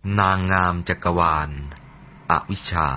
นางงามจักรวาลอวิชชา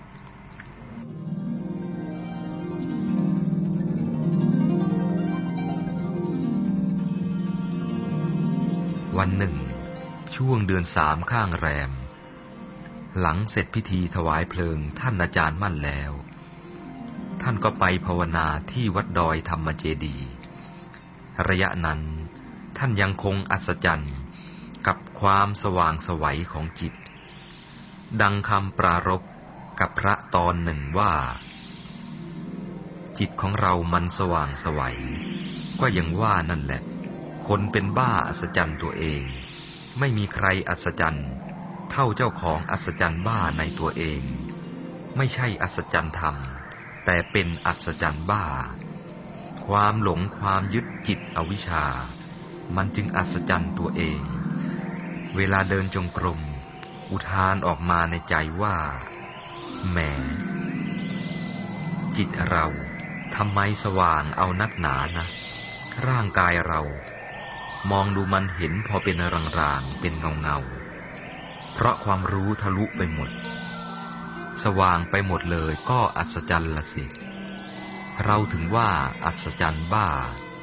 วันหนึ่งช่วงเดือน3ข้างแรมหลังเสร็จพิธีถวายเพลิงท่านอาจารย์มั่นแล้วท่านก็ไปภาวนาที่วัดดอยธรรมเจดีย์ระยะนั้นท่านยังคงอัศจรรย์กับความสว่างไสวของจิตดังคำปรารภกับพระตอนหนึ่งว่าจิตของเรามันสว่างไสวก็ยังว่านั่นแหละคนเป็นบ้าอัศจรรย์ตัวเองไม่มีใครอัศจรรย์เท่าเจ้าของอัศจรรย์บ้าในตัวเองไม่ใช่อัศจรรย์ธรรมแต่เป็นอัศจรรย์บ้าความหลงความยึดจิตอวิชชามันจึงอัศจรรย์ตัวเองเวลาเดินจงกรมอุทานออกมาในใจว่าแหมจิตเราทำไมสว่างเอานักหนานะร่างกายเรามองดูมันเห็นพอเป็นรางๆเป็นเงาเพราะความรู้ทะลุไปหมดสว่างไปหมดเลยก็อัศจรรย์ละสิเราถึงว่าอัศจรรย์บ้า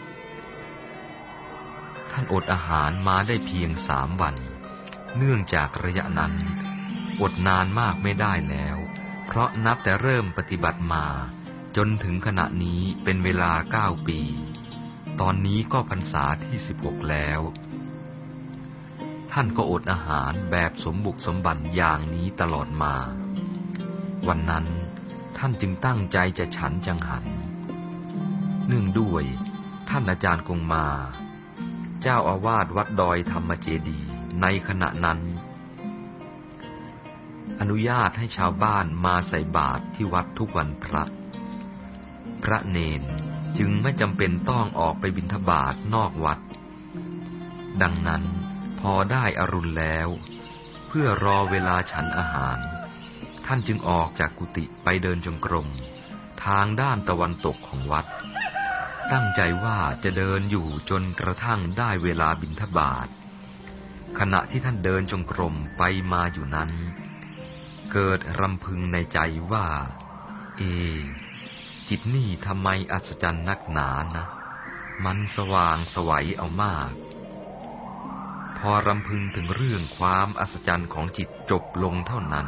ท่านอดอาหารมาได้เพียง3 วันเนื่องจากระยะนั้นอดนานมากไม่ได้แล้วเพราะนับแต่เริ่มปฏิบัติมาจนถึงขณะนี้เป็นเวลา9 ปีตอนนี้ก็พรรษาที่16แล้วท่านก็อดอาหารแบบสมบุกสมบันอย่างนี้ตลอดมาวันนั้นท่านจึงตั้งใจจะฉันจังหันเนื่องด้วยท่านอาจารย์คงมาเจ้าอาวาสวัดดอยธรรมเจดีย์ในขณะนั้นอนุญาตให้ชาวบ้านมาใส่บาตรที่วัดทุกวันพระเนนจึงไม่จำเป็นต้องออกไปบิณฑบาตนอกวัดดังนั้นพอได้อรุณแล้วเพื่อรอเวลาฉันอาหารท่านจึงออกจากกุฏิไปเดินจงกรมทางด้านตะวันตกของวัดตั้งใจว่าจะเดินอยู่จนกระทั่งได้เวลาบิณฑบาตขณะที่ท่านเดินจงกรมไปมาอยู่นั้นเกิดรำพึงในใจว่าจิตนี่ทำไมอัศจรรย์นักหนานะมันสว่างไสวเอามากพอรำพึงถึงเรื่องความอัศจรรย์ของจิตจบลงเท่านั้น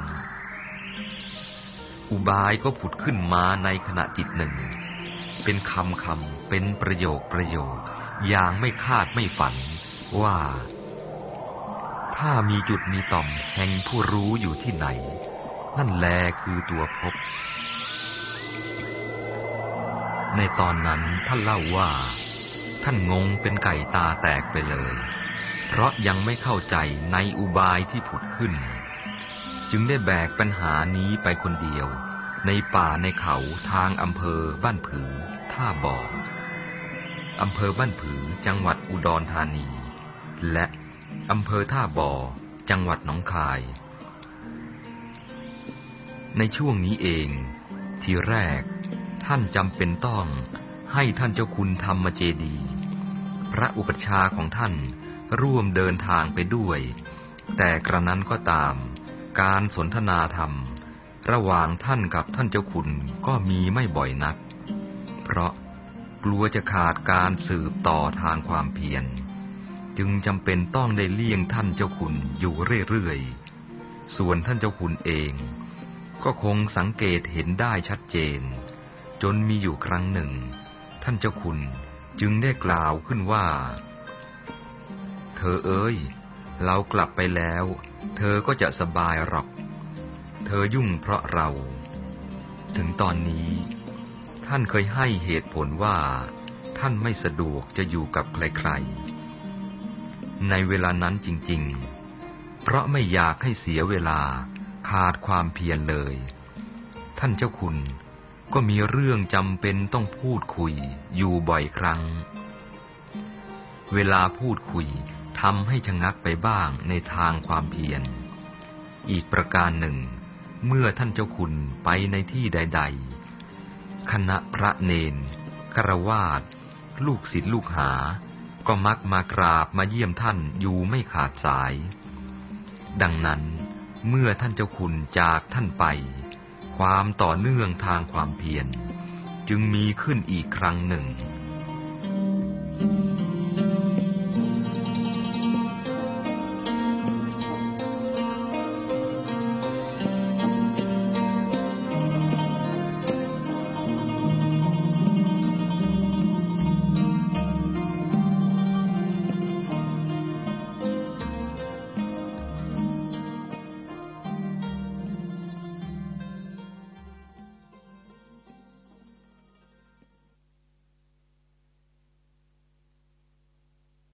อุบายก็ผุดขึ้นมาในขณะจิตหนึ่งเป็นคำเป็นประโยคอย่างไม่คาดไม่ฝันว่าถ้ามีจุดมีต่อมแห่งผู้รู้อยู่ที่ไหนนั่นแลคือตัวพบในตอนนั้นท่านเล่าว่าท่านงงเป็นไก่ตาแตกไปเลยเพราะยังไม่เข้าใจในอุบายที่ผุดขึ้นจึงได้แบกปัญหานี้ไปคนเดียวในป่าในเขาทางอำเภอบ้านผือท่าบ่ออำเภอบ้านผือจังหวัดอุดรธานีและอำเภอท่าบ่อจังหวัดหนองคายในช่วงนี้เองทีแรกท่านจำเป็นต้องให้ท่านเจ้าคุณธรรมเจดีย์พระอุปัชฌาย์ของท่านร่วมเดินทางไปด้วยแต่กระนั้นก็ตามการสนทนาธรรมระหว่างท่านกับท่านเจ้าคุณก็มีไม่บ่อยนักเพราะกลัวจะขาดการสืบต่อทางความเพียรจึงจำเป็นต้องได้เลี่ยงท่านเจ้าคุณอยู่เรื่อยๆส่วนท่านเจ้าคุณเองก็คงสังเกตเห็นได้ชัดเจนจนมีอยู่ครั้งหนึ่งท่านเจ้าคุณจึงได้กล่าวขึ้นว่าเธอเอ้ยเรากลับไปแล้วเธอก็จะสบายหรอกเธอยุ่งเพราะเราถึงตอนนี้ท่านเคยให้เหตุผลว่าท่านไม่สะดวกจะอยู่กับใครๆในเวลานั้นจริงๆเพราะไม่อยากให้เสียเวลาขาดความเพียรเลยท่านเจ้าคุณก็มีเรื่องจำเป็นต้องพูดคุยอยู่บ่อยครั้งเวลาพูดคุยทำให้ชะงักไปบ้างในทางความเพียรอีกประการหนึ่งเมื่อท่านเจ้าคุณไปในที่ใดๆคณะพระเนนฆราวาสลูกศิษย์ลูกหาก็มักมากราบมาเยี่ยมท่านอยู่ไม่ขาดสายดังนั้นเมื่อท่านเจ้าคุณจากท่านไปความต่อเนื่องทางความเพียรจึงมีขึ้นอีกครั้งหนึ่ง